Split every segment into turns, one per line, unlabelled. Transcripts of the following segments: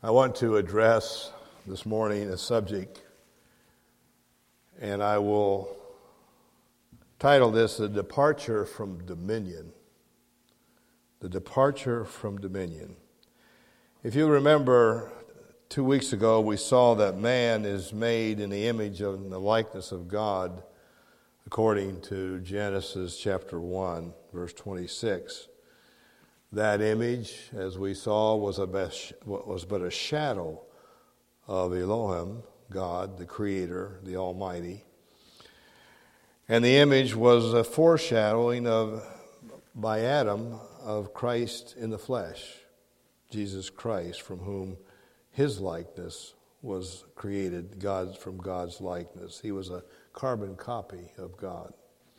I want to address this morning a subject, and I will title this The Departure from Dominion. The Departure from Dominion. If you remember, 2 weeks ago we saw that man is made in the image and the likeness of God, according to Genesis chapter 1, verse 26. That image, as we saw, was but a shadow of Elohim, God, the Creator, the Almighty. And the image was a foreshadowing by Adam of Christ in the flesh, Jesus Christ, from whom his likeness was created, from God's likeness. He was a carbon copy of God.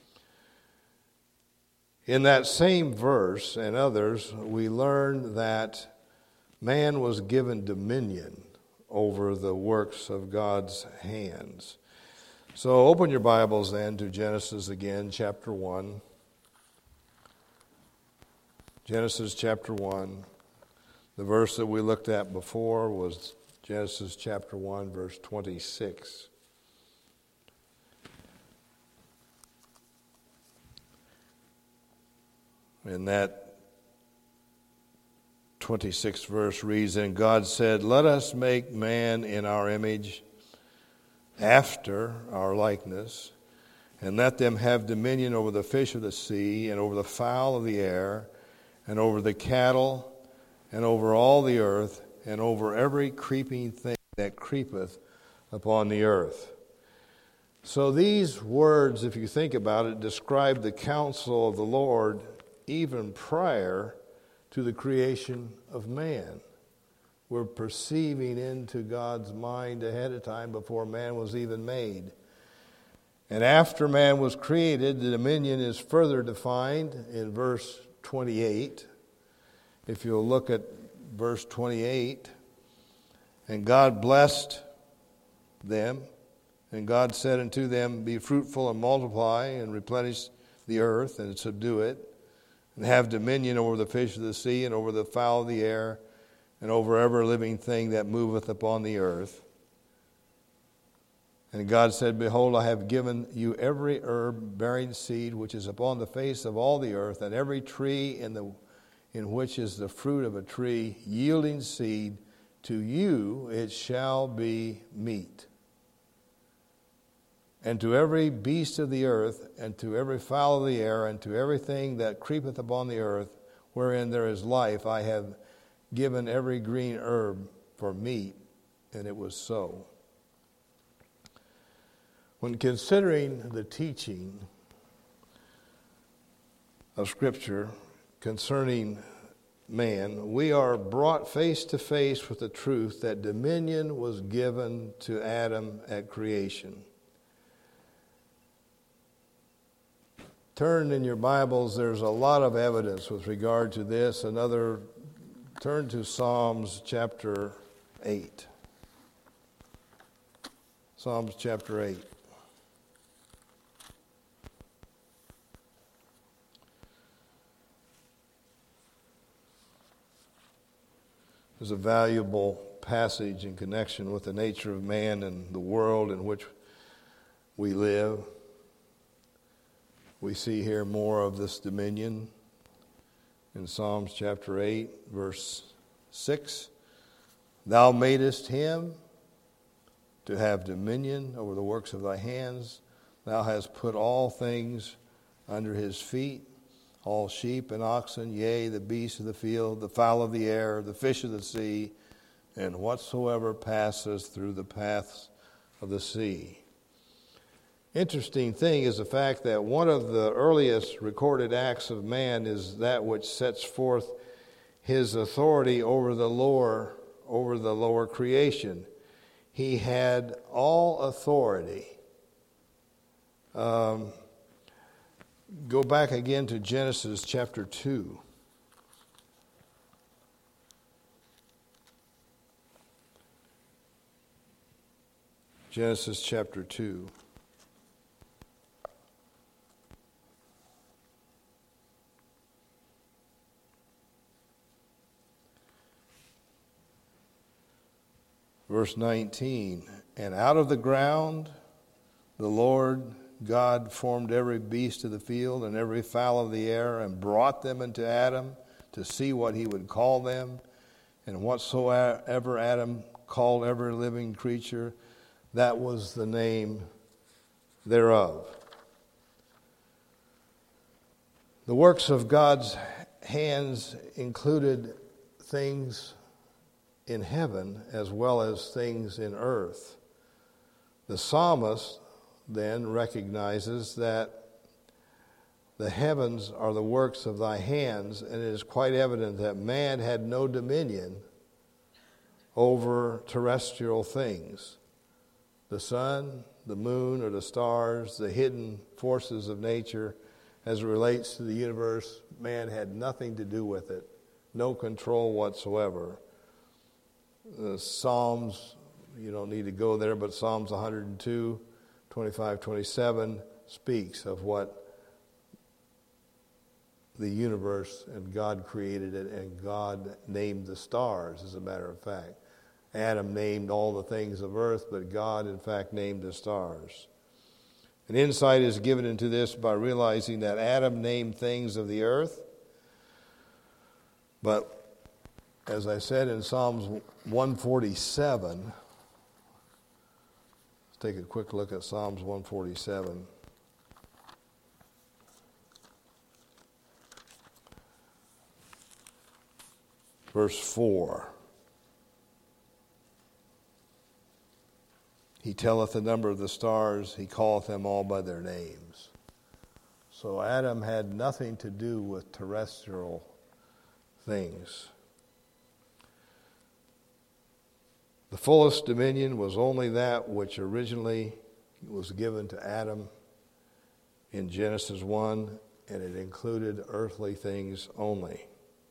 In that same verse and others, we learn that man was given dominion over the works of God's hands. So open your Bibles then to Genesis again, chapter 1. Genesis chapter 1. The verse that we looked at before was Genesis chapter 1, verse 26. And that 26th verse reads, And God said, Let us make man in our image, after our likeness, and let them have dominion over the fish of the sea, and over the fowl of the air, and over the cattle, and over all the earth, and over every creeping thing that creepeth upon the earth. So these words, if you think about it, describe the counsel of the Lord even prior to the creation of man. We're perceiving into God's mind ahead of time before man was even made. And after man was created, the dominion is further defined in verse 28. If you'll look at verse 28, and God blessed them, and God said unto them, Be fruitful and multiply, and replenish the earth, and subdue it, and have dominion over the fish of the sea, and over the fowl of the air, and over every living thing that moveth upon the earth. And God said, Behold, I have given you every herb bearing seed which is upon the face of all the earth, and every tree in which is the fruit of a tree yielding seed, to you it shall be meat. And to every beast of the earth, and to every fowl of the air, and to everything that creepeth upon the earth, wherein there is life, I have given every green herb for meat. And it was so. When considering the teaching of Scripture concerning man, we are brought face to face with the truth that dominion was given to Adam at creation. Turn in your Bibles, there's a lot of evidence with regard to this. Turn to Psalms chapter 8. Psalms chapter 8. There's a valuable passage in connection with the nature of man and the world in which we live. We see here more of this dominion in Psalms chapter 8, verse 6. Thou madest him to have dominion over the works of thy hands. Thou hast put all things under his feet, all sheep and oxen, yea, the beasts of the field, the fowl of the air, the fish of the sea, and whatsoever passes through the paths of the sea. Interesting thing is the fact that one of the earliest recorded acts of man is that which sets forth his authority over the lower creation. He had all authority. Go back again to Genesis chapter 2. Genesis chapter 2. Verse 19, and out of the ground the Lord God formed every beast of the field and every fowl of the air and brought them unto Adam to see what he would call them. And whatsoever Adam called every living creature, that was the name thereof. The works of God's hands included things in heaven as well as things in earth. The psalmist then recognizes that the heavens are the works of thy hands, and it is quite evident that man had no dominion over terrestrial things. The sun, the moon, or the stars, the hidden forces of nature, as it relates to the universe, man had nothing to do with it, no control whatsoever. The Psalms, you don't need to go there, but Psalms 102, 25, 27 speaks of what the universe and God created it, and God named the stars, as a matter of fact. Adam named all the things of earth, but God, in fact, named the stars. An insight is given into this by realizing that Adam named things of the earth, but as I said in Psalms 147, let's take a quick look at Psalms 147. Verse 4. He telleth the number of the stars, he calleth them all by their names. So Adam had nothing to do with terrestrial things. The fullest dominion was only that which originally was given to Adam in Genesis 1, and it included earthly things only.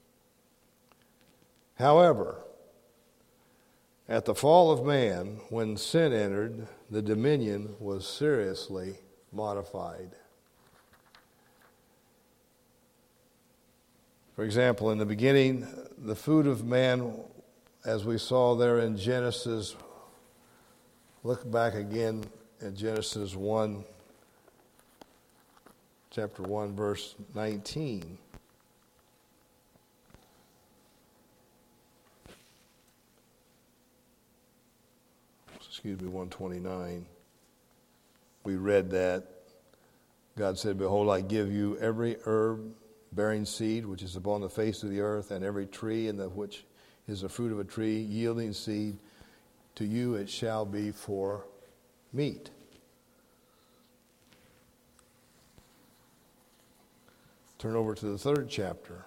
However, at the fall of man, when sin entered, the dominion was seriously modified. For example, in the beginning, the food of man, as we saw there in Genesis, look back again at Genesis 1, chapter 1, verse 19. Excuse me, 129. We read that. God said, behold, I give you every herb bearing seed, which is upon the face of the earth, and every tree in the which is the fruit of a tree, yielding seed. To you it shall be for meat. Turn over to the 3rd chapter,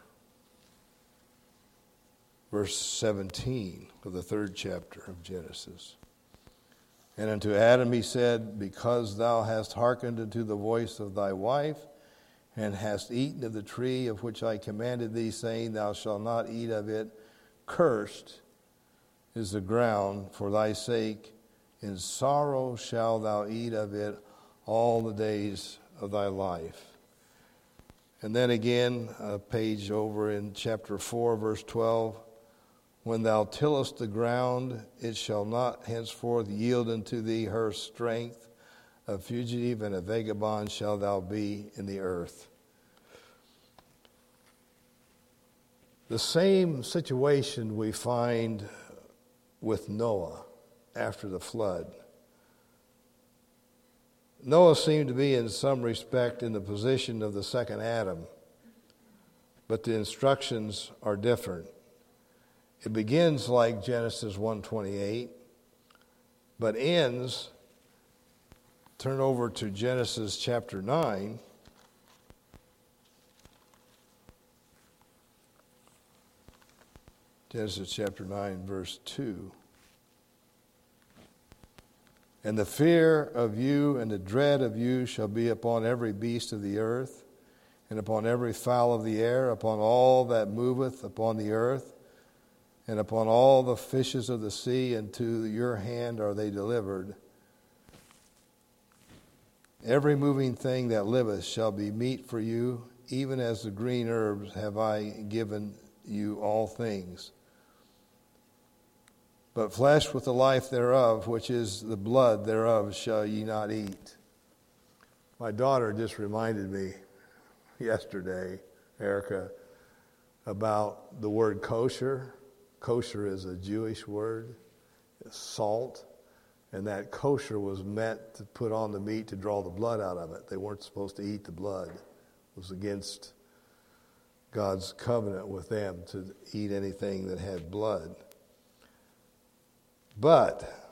verse 17 of the 3rd chapter of Genesis. And unto Adam he said, because thou hast hearkened unto the voice of thy wife, and hast eaten of the tree of which I commanded thee, saying, thou shalt not eat of it, cursed is the ground for thy sake. In sorrow shalt thou eat of it all the days of thy life. And then again, a page over in chapter 4, verse 12, when thou tillest the ground, it shall not henceforth yield unto thee her strength. A fugitive and a vagabond shall thou be in the earth. The same situation we find with Noah after the flood. Noah seemed to be in some respect in the position of the second Adam, but the instructions are different. It begins like Genesis 1:28, but ends, turn over to Genesis chapter 9. Genesis chapter 9, verse 2. And the fear of you and the dread of you shall be upon every beast of the earth, and upon every fowl of the air, upon all that moveth upon the earth, and upon all the fishes of the sea, and to your hand are they delivered. Every moving thing that liveth shall be meat for you, even as the green herbs have I given you all things. But flesh with the life thereof, which is the blood thereof, shall ye not eat. My daughter just reminded me yesterday, Erica, about the word kosher. Kosher is a Jewish word. It's salt. And that kosher was meant to put on the meat to draw the blood out of it. They weren't supposed to eat the blood. It was against God's covenant with them to eat anything that had blood. But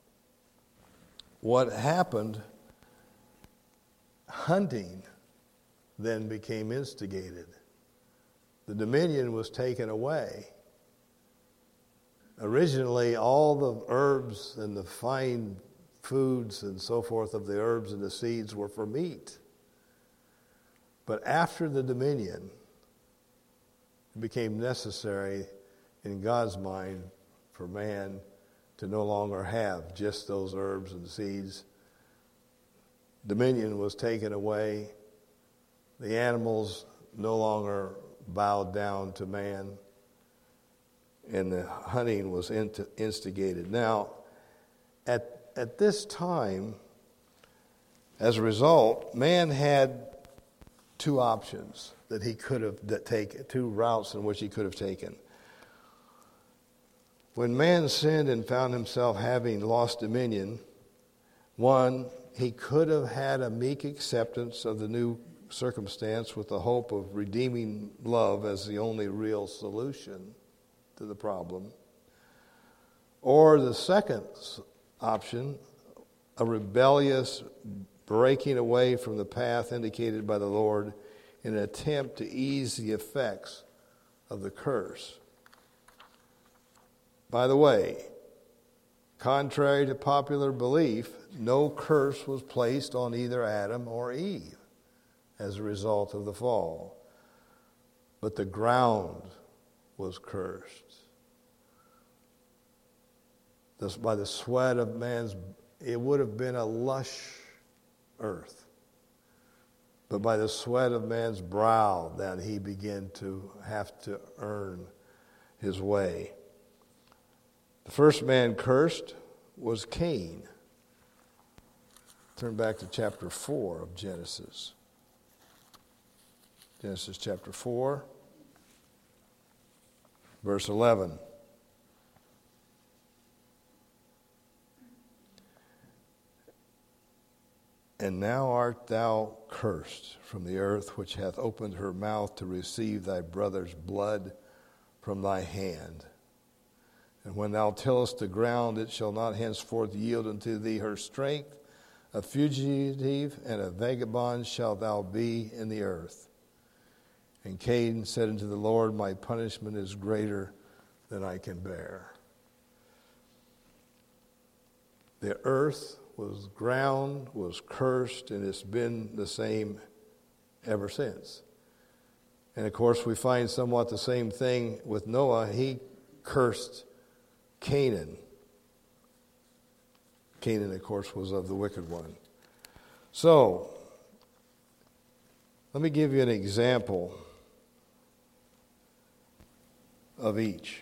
what happened, hunting then became instigated. The dominion was taken away. Originally, all the herbs and the fine foods and so forth of the herbs and the seeds were for meat. But after the dominion, it became necessary in God's mind for man to no longer have just those herbs and seeds. Dominion was taken away. The animals no longer bowed down to man. And the hunting was instigated. Now, at this time, as a result, man had two options that he could have taken, two routes in which he could have taken. When man sinned and found himself having lost dominion, one, he could have had a meek acceptance of the new circumstance with the hope of redeeming love as the only real solution to the problem. Or the second option, a rebellious breaking away from the path indicated by the Lord in an attempt to ease the effects of the curse. By the way, contrary to popular belief, no curse was placed on either Adam or Eve as a result of the fall. But the ground was cursed. By the sweat of man's, it would have been a lush earth. But by the sweat of man's brow, that he began to have to earn his way. The first man cursed was Cain. Turn back to chapter 4 of Genesis. Genesis chapter 4, verse 11. And now art thou cursed from the earth, which hath opened her mouth to receive thy brother's blood from thy hand. And when thou tillest the ground, it shall not henceforth yield unto thee her strength. A fugitive and a vagabond shalt thou be in the earth. And Cain said unto the Lord, my punishment is greater than I can bear. The earth ground was cursed, and it's been the same ever since. And of course, we find somewhat the same thing with Noah. He cursed Canaan. Canaan, of course, was of the wicked one. So, let me give you an example of each.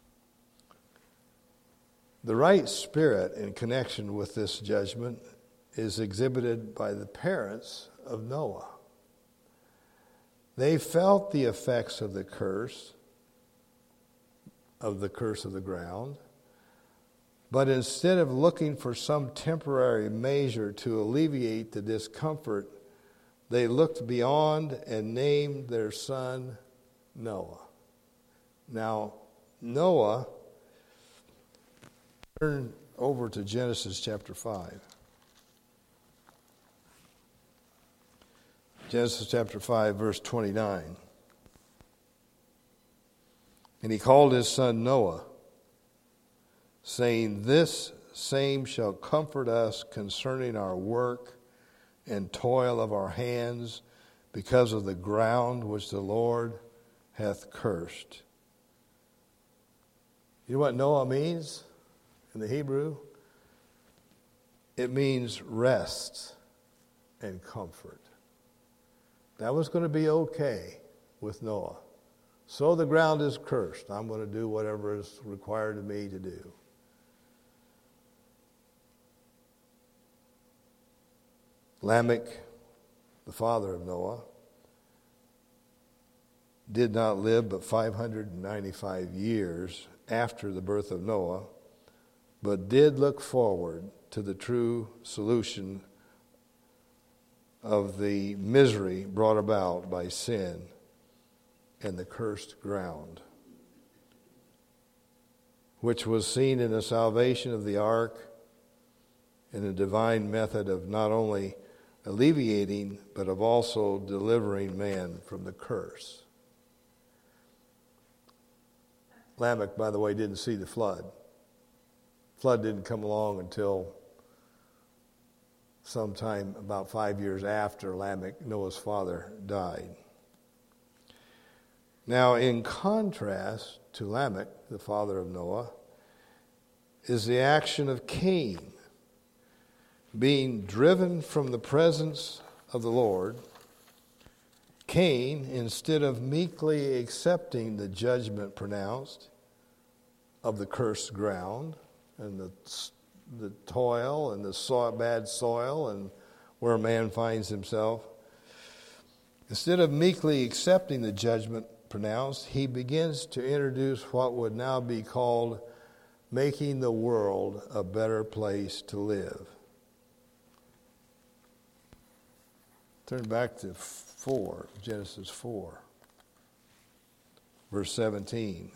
The right spirit in connection with this judgment is exhibited by the parents of Noah. They felt the effects of the curse of the ground, but instead of looking for some temporary measure to alleviate the discomfort, they looked beyond and named their son Noah. Now, Noah, turn over to Genesis chapter 5. Genesis chapter 5, verse 29. And he called his son Noah, saying, this same shall comfort us concerning our work and toil of our hands, because of the ground which the Lord hath cursed. You know what Noah means in the Hebrew? It means rest and comfort. That was going to be okay with Noah. So the ground is cursed. I'm going to do whatever is required of me to do. Lamech, the father of Noah, did not live but 595 years after the birth of Noah, but did look forward to the true solution of the misery brought about by sin and the cursed ground, which was seen in the salvation of the ark and the divine method of not only alleviating but of also delivering man from the curse. Lamech, by the way, didn't see the flood. Flood didn't come along until sometime about 5 years after Lamech, Noah's father, died. Now, in contrast to Lamech, the father of Noah, is the action of Cain, being driven from the presence of the Lord. Cain, instead of meekly accepting the judgment pronounced of the cursed ground and the toil and the bad soil and where a man finds himself, instead of meekly accepting the judgment pronounced, he begins to introduce what would now be called making the world a better place to live. Turn back to Genesis 4, verse 17.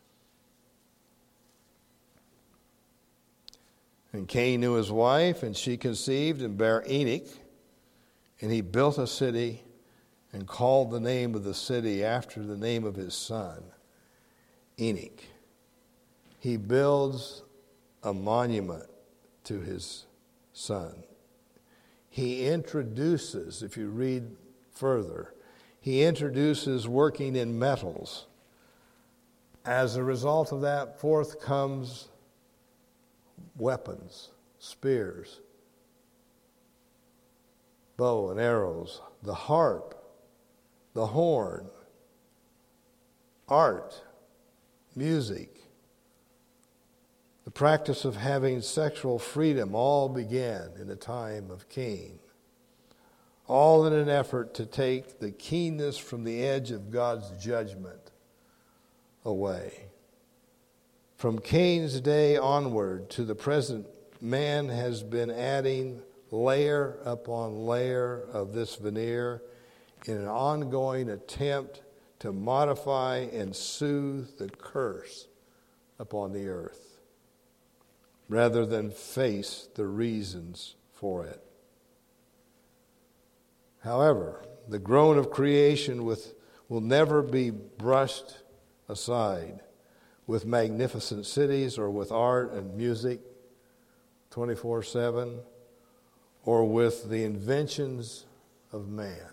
And Cain knew his wife, and she conceived and bare Enoch, and he built a city and called the name of the city after the name of his son, Enoch. He builds a monument to his son. He introduces, if you read further, he introduces working in metals. As a result of that, forth comes weapons, spears, bow and arrows, the harp, the horn, art, music. The practice of having sexual freedom all began in the time of Cain, all in an effort to take the keenness from the edge of God's judgment away. From Cain's day onward to the present, man has been adding layer upon layer of this veneer in an ongoing attempt to modify and soothe the curse upon the earth, rather than face the reasons for it. However, the groan of creation will never be brushed aside with magnificent cities or with art and music 24/7 or with the inventions of man.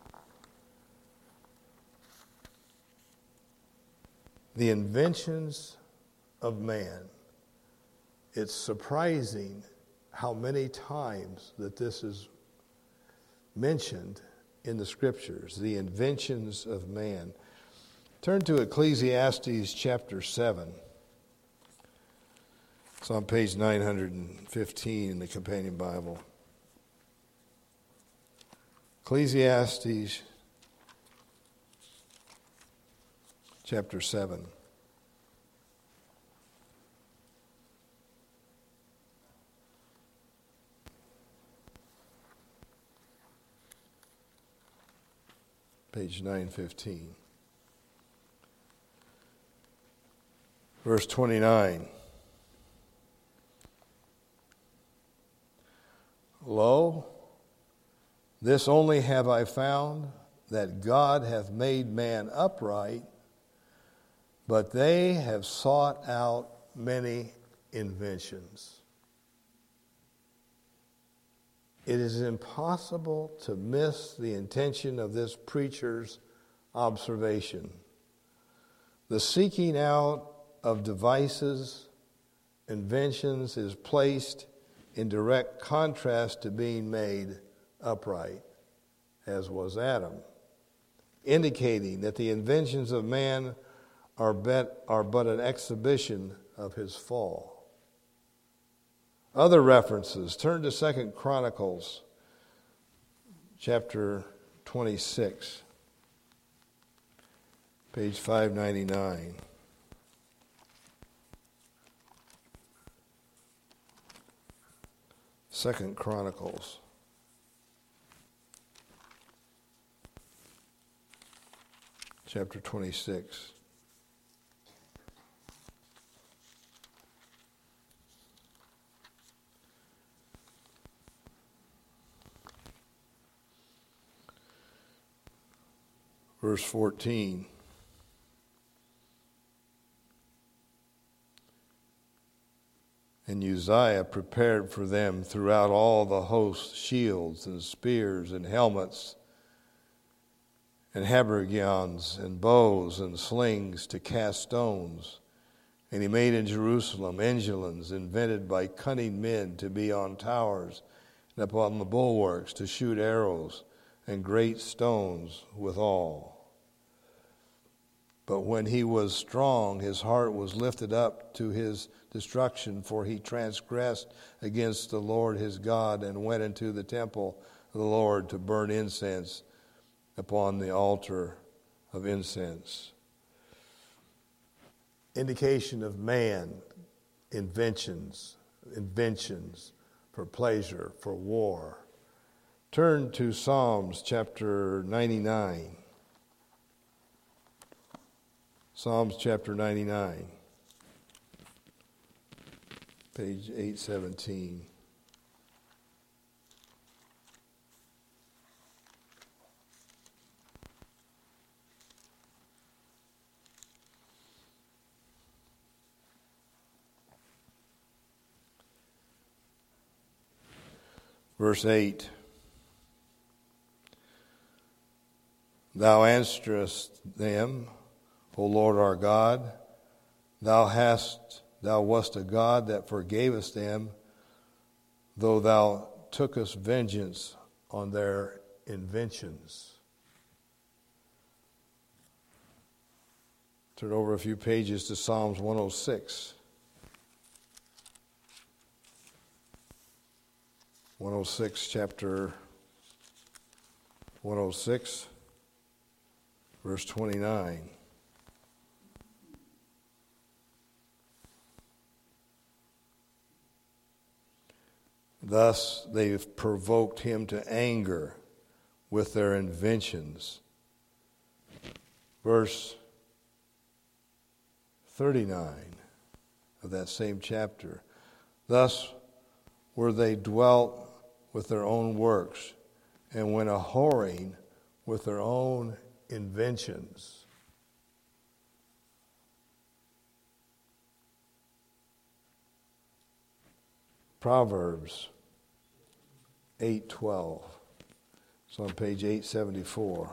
The inventions of man. It's surprising how many times that this is mentioned in the scriptures, the inventions of man. Turn to Ecclesiastes chapter 7. It's on page 915 in the companion Bible. Ecclesiastes chapter 7. Page 915. Verse 29. Lo, this only have I found, that God hath made man upright, but they have sought out many inventions. It is impossible to miss the intention of this preacher's observation. The seeking out of devices, inventions, is placed in direct contrast to being made upright, as was Adam, indicating that the inventions of man are but an exhibition of his fall. Other references, turn to 2 Chronicles chapter 26, page 599. Second Chronicles. Chapter 26. Verse 14. And Uzziah prepared for them throughout all the host shields and spears and helmets and habergeons and bows and slings to cast stones. And he made in Jerusalem engines invented by cunning men to be on towers and upon the bulwarks to shoot arrows and great stones withal. But when he was strong, his heart was lifted up to his destruction, for he transgressed against the Lord his God and went into the temple of the Lord to burn incense upon the altar of incense. Indication of man, inventions for pleasure, for war. Turn to Psalms chapter 99. Psalms chapter 99, page 817. Verse 8. Thou answerest them, O Lord our God, thou wast a God that forgavest them, though thou tookest vengeance on their inventions. Turn over a few pages to Psalms 106. 106, chapter 106, verse 29. Thus they've provoked him to anger with their inventions. Verse 39 of that same chapter. Thus were they dwelt with their own works, and went a-whoring with their own inventions. Proverbs 8:12. It's on page 874.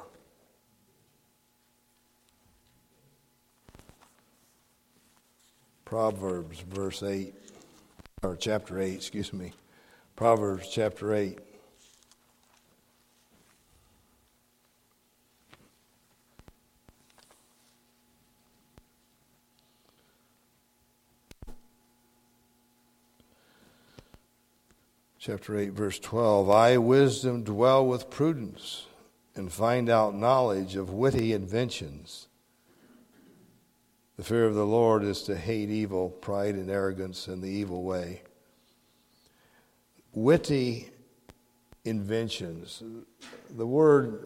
Proverbs verse 8, or chapter 8, excuse me. Proverbs chapter 8. Chapter 8, verse 12. I, wisdom, dwell with prudence, and find out knowledge of witty inventions. The fear of the Lord is to hate evil, pride and arrogance, and the evil way. Witty inventions. The word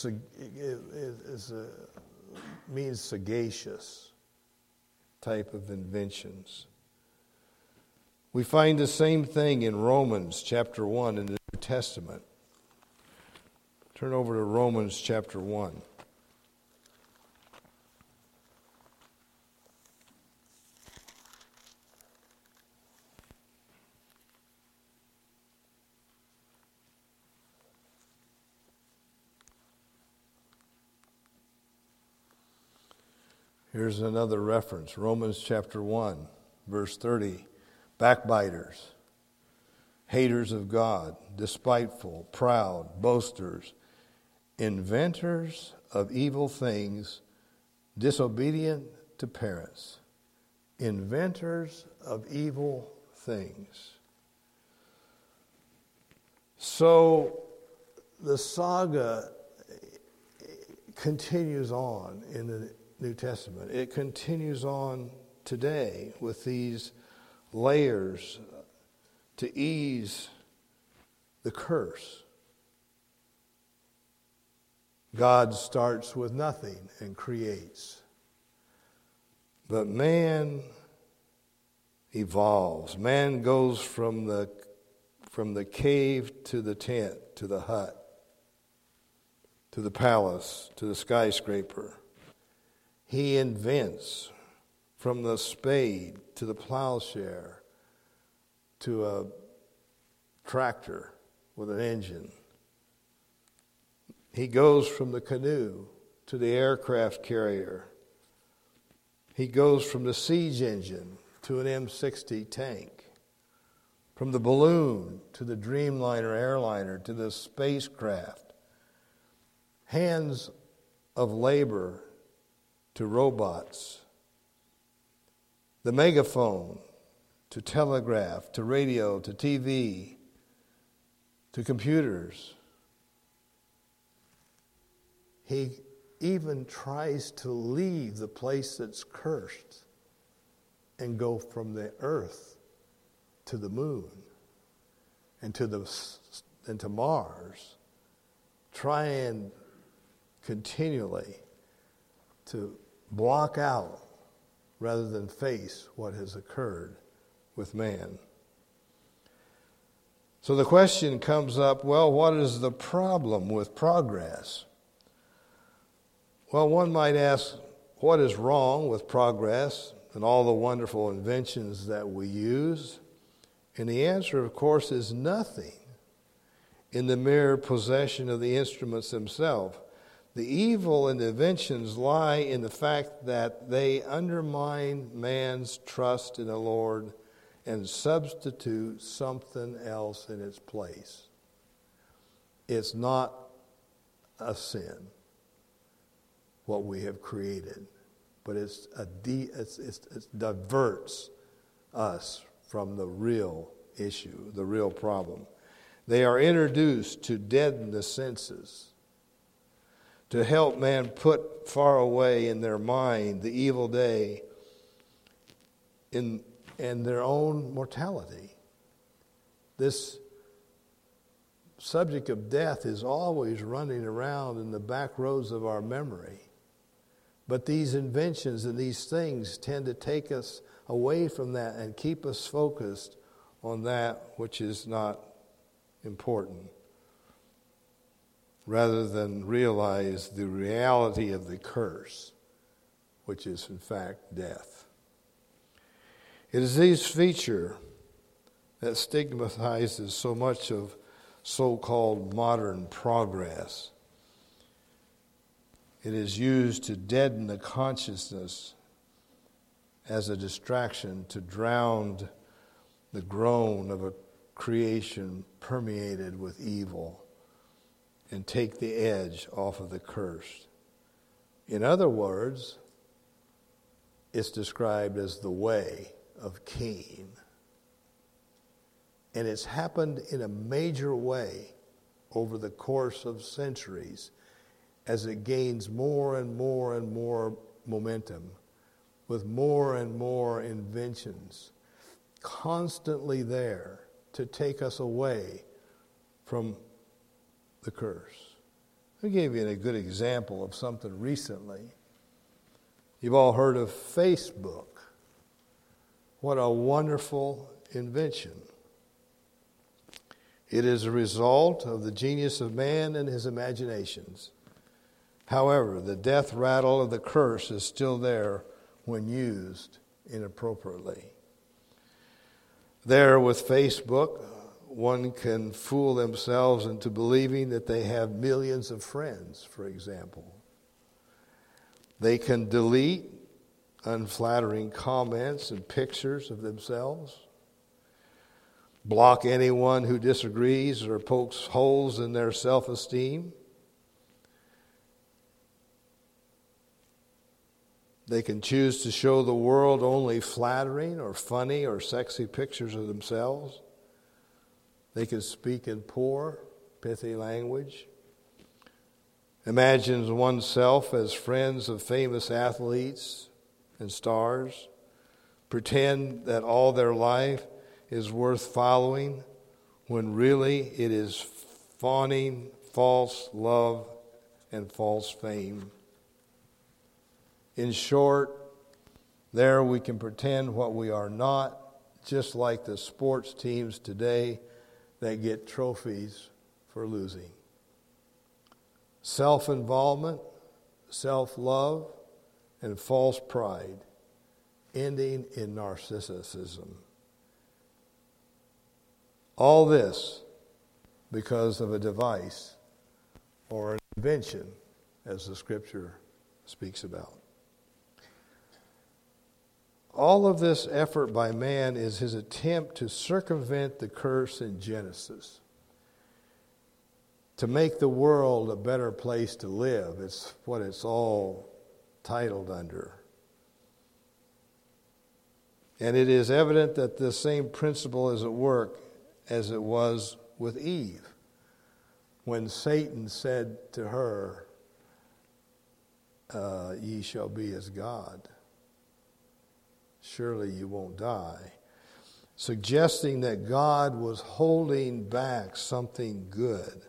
means sagacious type of inventions. We find the same thing in Romans chapter 1 in the New Testament. Turn over to Romans chapter 1. Here's another reference, Romans chapter 1, verse 30. Backbiters, haters of God, despiteful, proud, boasters, inventors of evil things, disobedient to parents. Inventors of evil things. So the saga continues on in the New Testament. It continues on today with these layers to ease the curse. God starts with nothing and creates. But man evolves. Man goes from the cave to the tent, to the hut, to the palace, to the skyscraper. He invents from the spade to the plowshare to a tractor with an engine. He goes from the canoe to the aircraft carrier. He goes from the siege engine to an M60 tank. From the balloon to the Dreamliner airliner to the spacecraft. Hands of labor to robots. The megaphone to telegraph, to radio, to TV, to computers. He even tries to leave the place that's cursed and go from the earth to the moon and to Mars, trying continually to block out rather than face what has occurred with man. So the question comes up, well, what is the problem with progress? Well, one might ask, what is wrong with progress and all the wonderful inventions that we use? And the answer, of course, is nothing in the mere possession of the instruments themselves. The evil in the inventions lie in the fact that they undermine man's trust in the Lord and substitute something else in its place. It's not a sin, what we have created, but it diverts us from the real issue, the real problem. They are introduced to deaden the senses, to help man put far away in their mind the evil day and their own mortality. This subject of death is always running around in the back roads of our memory. But these inventions and these things tend to take us away from that and keep us focused on that which is not important, rather than realize the reality of the curse, which is in fact death. It is this feature that stigmatizes so much of so-called modern progress. It is used to deaden the consciousness as a distraction, to drown the groan of a creation permeated with evil and take the edge off of the curse. In other words, it's described as the way of Cain. And it's happened in a major way over the course of centuries as it gains more and more and more momentum with more and more inventions constantly there to take us away from the curse. I gave you a good example of something recently. You've all heard of Facebook. What a wonderful invention. It is a result of the genius of man and his imaginations. However, the death rattle of the curse is still there when used inappropriately. There with Facebook, one can fool themselves into believing that they have millions of friends, for example. They can delete unflattering comments and pictures of themselves, block anyone who disagrees or pokes holes in their self-esteem. They can choose to show the world only flattering or funny or sexy pictures of themselves. They can speak in poor, pithy language. imagines oneself as friends of famous athletes and stars, pretend that all their life is worth following, when really it is fawning false love and false fame. In short, there we can pretend what we are not, just like the sports teams today that get trophies for losing. Self-involvement, self-love, and false pride, ending in narcissism. All this because of a device or an invention, as the Scripture speaks about. All of this effort by man is his attempt to circumvent the curse in Genesis, to make the world a better place to live. It's what it's all titled under. And it is evident that the same principle is at work as it was with Eve, when Satan said to her, ye shall be as God. Surely you won't die. Suggesting that God was holding back something good.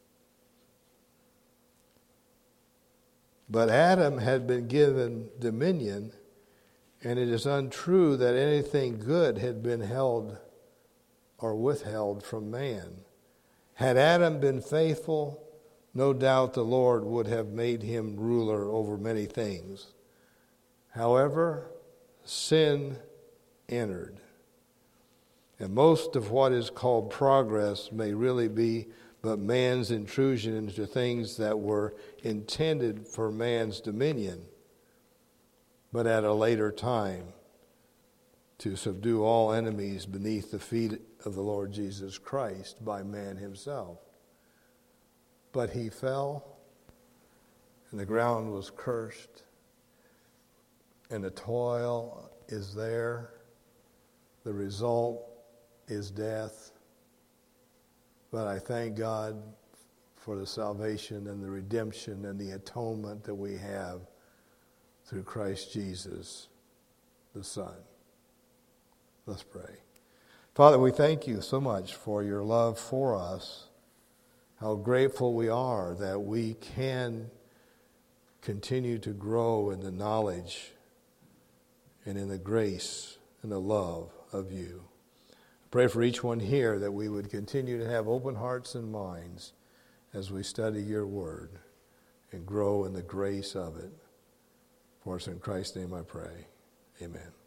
But Adam had been given dominion, and it is untrue that anything good had been held or withheld from man. Had Adam been faithful, no doubt the Lord would have made him ruler over many things. However, sin entered. And most of what is called progress may really be but man's intrusion into things that were intended for man's dominion, but at a later time to subdue all enemies beneath the feet of the Lord Jesus Christ by man himself. But he fell, and the ground was cursed, and the toil is there. The result is death. But I thank God for the salvation and the redemption and the atonement that we have through Christ Jesus, the Son. Let's pray. Father, we thank you so much for your love for us. How grateful we are that we can continue to grow in the knowledge and in the grace and the love of you. Pray for each one here that we would continue to have open hearts and minds as we study your word and grow in the grace of it. For it's in Christ's name I pray. Amen.